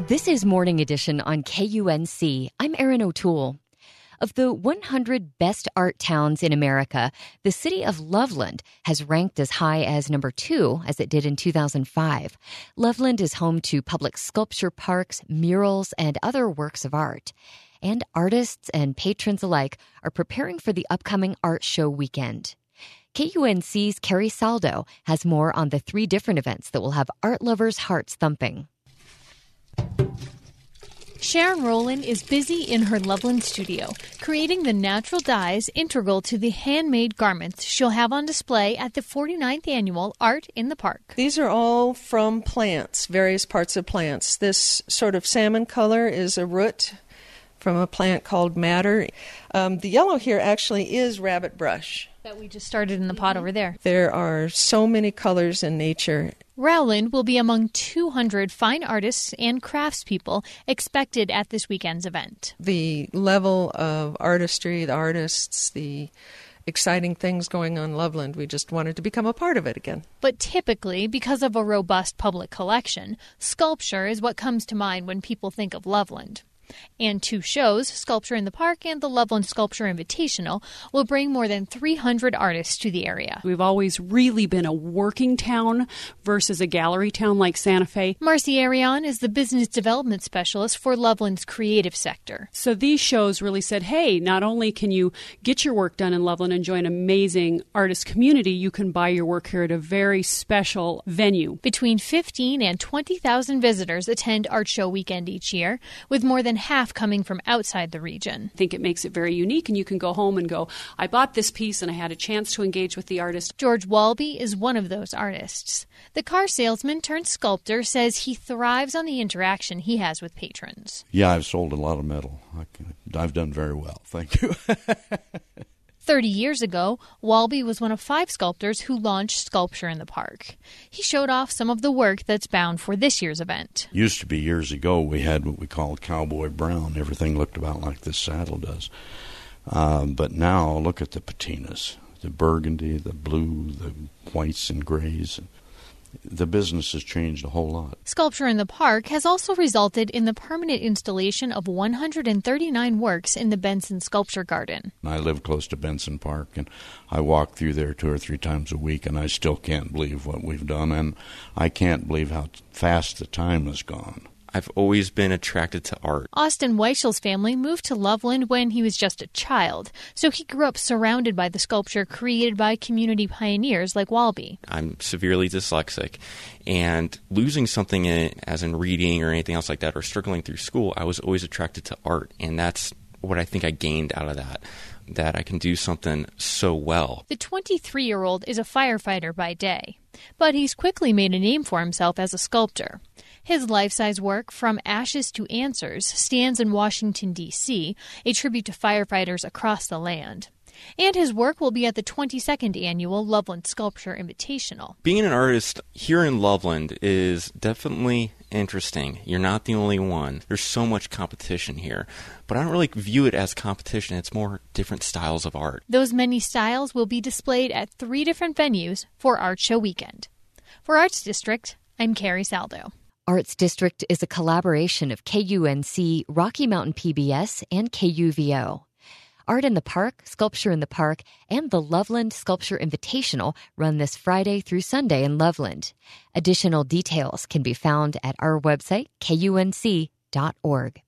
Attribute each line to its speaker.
Speaker 1: This is Morning Edition on KUNC. I'm Erin O'Toole. Of the 100 best art towns in America, the city of Loveland has ranked as high as number 2, as it did in 2005. Loveland is home to public sculpture parks, murals, and other works of art. And artists and patrons alike are preparing for the upcoming art show weekend. KUNC's Carrie Saldo has more on the 3 different events that will have art lovers' hearts thumping.
Speaker 2: Sharon Rowland is busy in her Loveland studio, creating the natural dyes integral to the handmade garments she'll have on display at the 49th Annual Art in the Park.
Speaker 3: These are all from plants, various parts of plants. This sort of salmon color is a root from a plant called madder. The yellow here actually is rabbit brush.
Speaker 2: That we just started in the pot over there.
Speaker 3: There are so many colors in nature.
Speaker 2: Rowland will be among 200 fine artists and craftspeople expected at this weekend's event.
Speaker 3: The level of artistry, the artists, the exciting things going on in Loveland, we just wanted to become a part of it again.
Speaker 2: But typically, because of a robust public collection, sculpture is what comes to mind when people think of Loveland. And 2 shows, Sculpture in the Park and the Loveland Sculpture Invitational, will bring more than 300 artists to the area.
Speaker 4: We've always really been a working town versus a gallery town like Santa Fe.
Speaker 2: Marcy Arion is the business development specialist for Loveland's creative sector.
Speaker 4: So these shows really said, hey, not only can you get your work done in Loveland and enjoy an amazing artist community, you can buy your work here at a very special venue.
Speaker 2: Between 15 and 20,000 visitors attend Art Show Weekend each year, with more than half coming from outside the region.
Speaker 4: I think it makes it very unique, and you can go home and go, I bought this piece and I had a chance to engage with the artist.
Speaker 2: George Walby is one of those artists. The car salesman turned sculptor says he thrives on the interaction he has with patrons.
Speaker 5: Yeah, I've sold a lot of metal. I've done very well. Thank you.
Speaker 2: 30 years ago, Walby was one of 5 sculptors who launched Sculpture in the Park. He showed off some of the work that's bound for this year's event.
Speaker 5: Used to be years ago, we had what we called cowboy brown. Everything looked about like this saddle does. But now, look at the patinas, the burgundy, the blue, the whites and grays. The business has changed a whole lot.
Speaker 2: Sculpture in the Park has also resulted in the permanent installation of 139 works in the Benson Sculpture Garden.
Speaker 5: I live close to Benson Park, and I walk through there 2 or 3 times a week, and I still can't believe what we've done, and I can't believe how fast the time has gone.
Speaker 6: I've always been attracted to art.
Speaker 2: Austin Weichel's family moved to Loveland when he was just a child, so he grew up surrounded by the sculpture created by community pioneers like Walby.
Speaker 6: I'm severely dyslexic, and losing something as in reading or anything else like that, or struggling through school, I was always attracted to art, and that's what I think I gained out of that I can do something so well.
Speaker 2: The 23-year-old is a firefighter by day, but he's quickly made a name for himself as a sculptor. His life-size work, From Ashes to Answers, stands in Washington, D.C., a tribute to firefighters across the land. And his work will be at the 22nd Annual Loveland Sculpture Invitational.
Speaker 6: Being an artist here in Loveland is definitely interesting. You're not the only one. There's so much competition here. But I don't really view it as competition. It's more different styles of art.
Speaker 2: Those many styles will be displayed at 3 different venues for Art Show Weekend. For Arts District, I'm Carrie Saldo.
Speaker 1: Arts District is a collaboration of KUNC, Rocky Mountain PBS, and KUVO. Art in the Park, Sculpture in the Park, and the Loveland Sculpture Invitational run this Friday through Sunday in Loveland. Additional details can be found at our website, kunc.org.